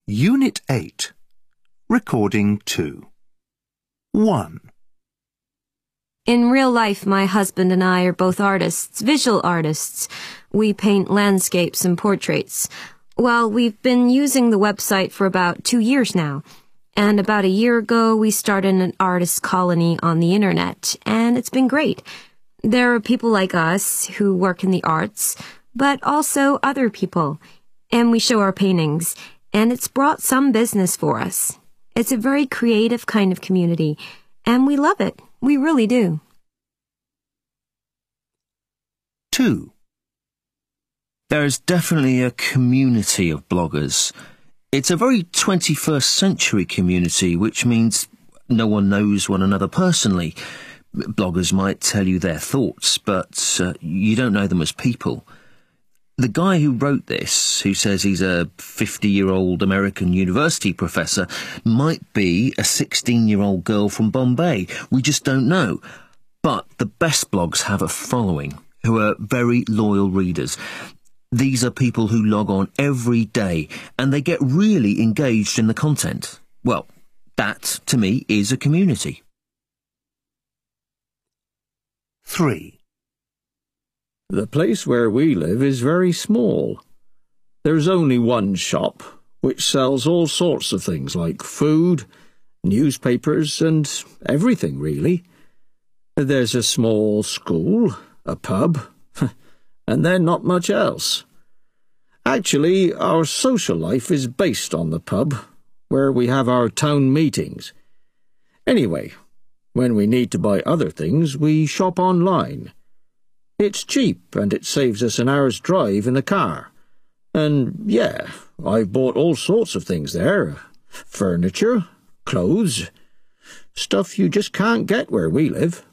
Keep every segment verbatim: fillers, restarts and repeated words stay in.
Unit eight. Recording two. one. In real life, my husband and I are both artists, visual artists. We paint landscapes and portraits. Well, we've been using the website for about two years now. And about a year ago, we started an artist colony on the internet, and it's been great. There are people like us who work in the arts, but also other people. And we show our paintings, and it's brought some business for us. It's a very creative kind of community, and we love it. We really do. two. There's definitely a community of bloggers. It's a very twenty-first century community, which means no one knows one another personally. Bloggers might tell you their thoughts, but uh, you don't know them as people. The guy who wrote this, who says he's a fifty-year-old American university professor, might be a sixteen-year-old girl from Bombay. We just don't know. But the best blogs have a following, who are very loyal readers. These are people who log on every day, and they get really engaged in the content. Well, that, to me, is a community. three. The place where we live is very small. There's only one shop, which sells all sorts of things like food, newspapers, and everything, really. There's a small school, a pub, and then not much else. Actually, our social life is based on the pub, where we have our town meetings. Anyway, when we need to buy other things, we shop online. It's cheap, and it saves us an hour's drive in the car. And, yeah, I've bought all sorts of things there. Furniture, clothes, stuff you just can't get where we live.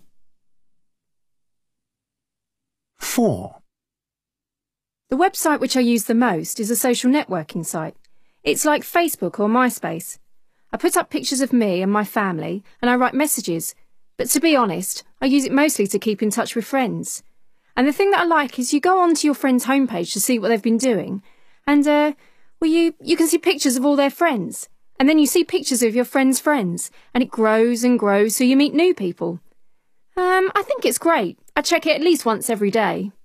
four. The website which I use the most is a social networking site. It's like Facebook or MySpace. I put up pictures of me and my family, and I write messages. But to be honest, I use it mostly to keep in touch with friends. And the thing that I like is you go onto your friend's homepage to see what they've been doing, and, uh, well, you, you can see pictures of all their friends. And then you see pictures of your friends' friends, and it grows and grows so you meet new people. Um, I think it's great. I check it at least once every day.